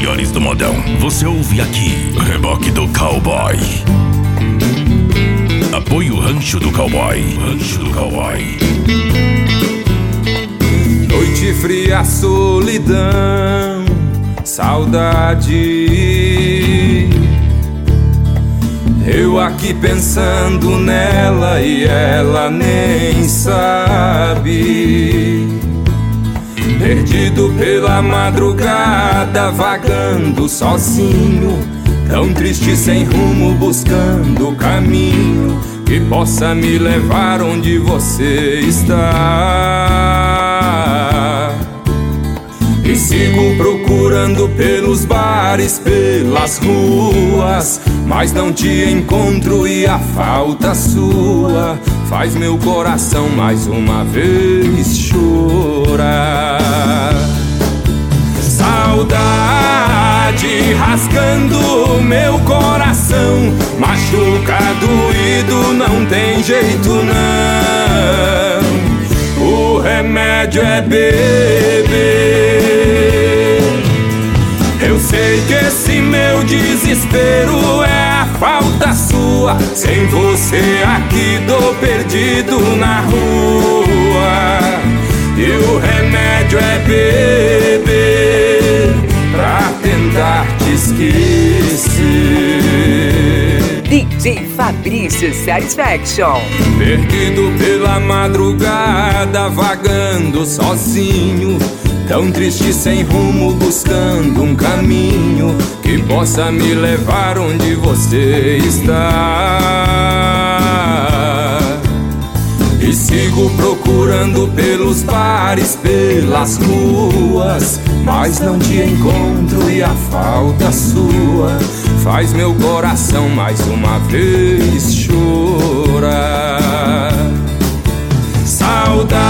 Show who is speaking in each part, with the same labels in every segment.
Speaker 1: melhores do modão. Você ouve aqui, Reboque do Cowboy. Apoio Rancho do Cowboy. Rancho do Cowboy.
Speaker 2: Noite fria, solidão, saudade. Eu aqui pensando nela e ela nem sabe. Perdido pela madrugada, vagando sozinho, tão triste sem rumo, buscando o caminho que possa me levar onde você está. E sigo procurando pelos bares, pelas ruas, mas não te encontro e a falta sua faz meu coração mais uma vez chorar. Saudade rasgando meu coração, machuca, doído, não tem jeito não. O remédio é beber. Eu sei que esse meu desespero é a falta sua. Sem você aqui tô perdido na rua. E o remédio é beber pra tentar te esquecer.
Speaker 3: DJ Fabrício Satisfaction.
Speaker 2: Perdido pela madrugada, vagando sozinho, tão triste sem rumo, buscando um caminho que possa me levar onde você está. E sigo procurando pelos bares, pelas ruas, mas não te encontro e a falta sua faz meu coração mais uma vez chorar. Saudade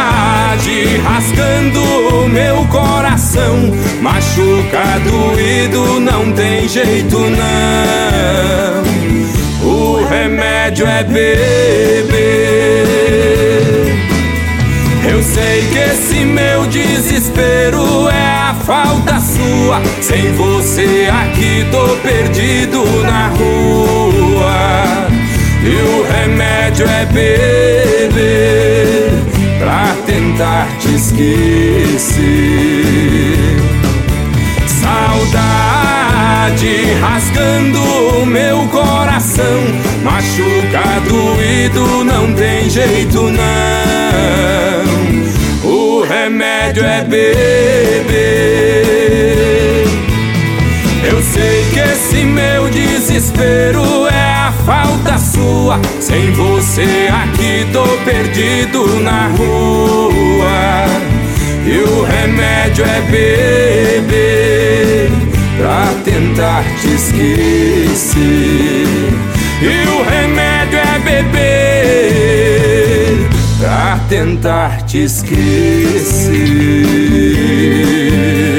Speaker 2: rasgando meu coração, machuca, doído, não tem jeito não. O remédio é beber. Eu sei que esse meu desespero é a falta sua. Sem você aqui tô perdido na rua. E o remédio é beber pra tentar te esquecer. Saudade rasgando meu coração, machuca, doído, não tem jeito não. O remédio é beber. Eu sei que esse meu desespero é a falta sua. Sem você aqui tô perdido na rua. E o remédio é beber pra tentar te esquecer. E o remédio é beber pra tentar te esquecer.